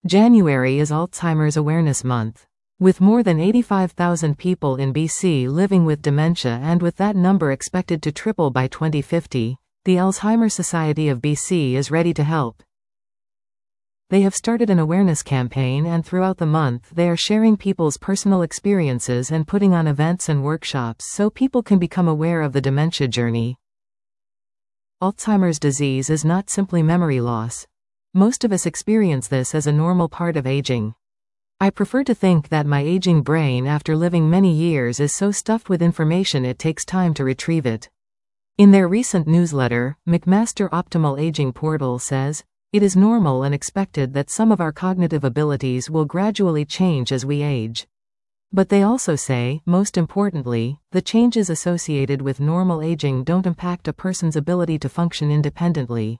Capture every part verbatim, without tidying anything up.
January is Alzheimer's Awareness Month. With more than eighty-five thousand people in B C living with dementia and with that number expected to triple by twenty fifty, the Alzheimer's Society of B C is ready to help. They have started an awareness campaign, and throughout the month they are sharing people's personal experiences and putting on events and workshops so people can become aware of the dementia journey. Alzheimer's disease is not simply memory loss. Most of us experience this as a normal part of aging. I prefer to think that my aging brain after living many years is so stuffed with information it takes time to retrieve it. In their recent newsletter, McMaster Optimal Aging Portal says, "It is normal and expected that some of our cognitive abilities will gradually change as we age." But they also say, most importantly, the changes associated with normal aging don't impact a person's ability to function independently.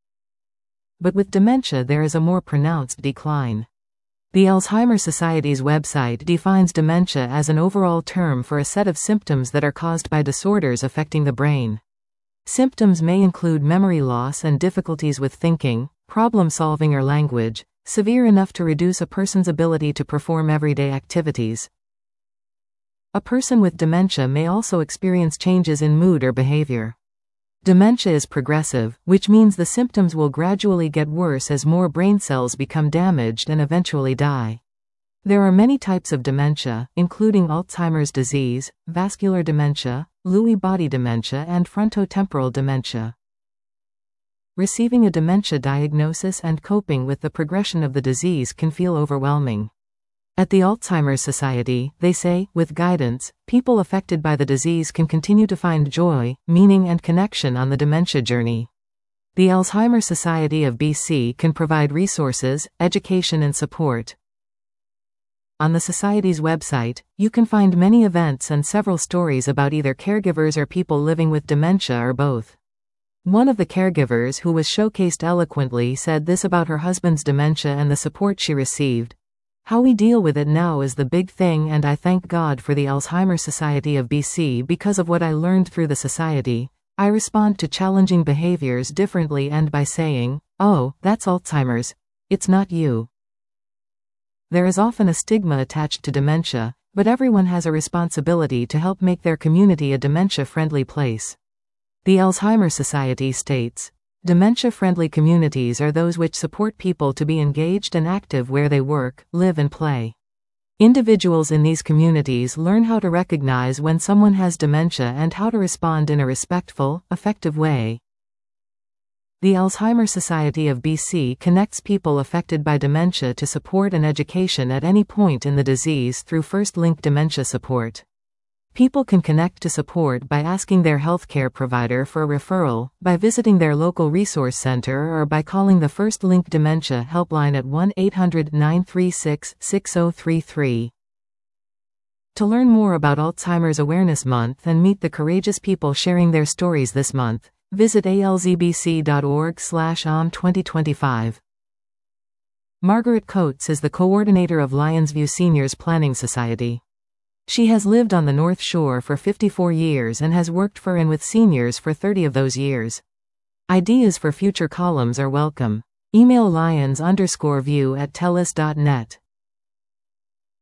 But with dementia there is a more pronounced decline. The Alzheimer's Society's website defines dementia as an overall term for a set of symptoms that are caused by disorders affecting the brain. Symptoms may include memory loss and difficulties with thinking, problem-solving or language, severe enough to reduce a person's ability to perform everyday activities. A person with dementia may also experience changes in mood or behavior. Dementia is progressive, which means the symptoms will gradually get worse as more brain cells become damaged and eventually die. There are many types of dementia, including Alzheimer's disease, vascular dementia, Lewy body dementia, and frontotemporal dementia. Receiving a dementia diagnosis and coping with the progression of the disease can feel overwhelming. At the Alzheimer's Society, they say, with guidance, people affected by the disease can continue to find joy, meaning and connection on the dementia journey. The Alzheimer's Society of B C can provide resources, education and support. On the Society's website, you can find many events and several stories about either caregivers or people living with dementia or both. One of the caregivers who was showcased eloquently said this about her husband's dementia and the support she received. "How we deal with it now is the big thing, and I thank God for the Alzheimer's Society of B C because of what I learned through the society. I respond to challenging behaviors differently and by saying, 'Oh, that's Alzheimer's. It's not you.'" There is often a stigma attached to dementia, but everyone has a responsibility to help make their community a dementia-friendly place. The Alzheimer's Society states, "Dementia-friendly communities are those which support people to be engaged and active where they work, live and play. Individuals in these communities learn how to recognize when someone has dementia and how to respond in a respectful, effective way." The Alzheimer's Society of B C connects people affected by dementia to support and education at any point in the disease through First Link Dementia Support. People can connect to support by asking their healthcare provider for a referral, by visiting their local resource center, or by calling the First Link Dementia Helpline at one eight hundred nine three six six zero three three. To learn more about Alzheimer's Awareness Month and meet the courageous people sharing their stories this month, visit A L Z B C dot org slash A M twenty twenty-five. Margaret Coates is the coordinator of Lions View Seniors Planning Society. She has lived on the North Shore for fifty-four years and has worked for and with seniors for thirty of those years. Ideas for future columns are welcome. Email lions underscore view at telus dot net.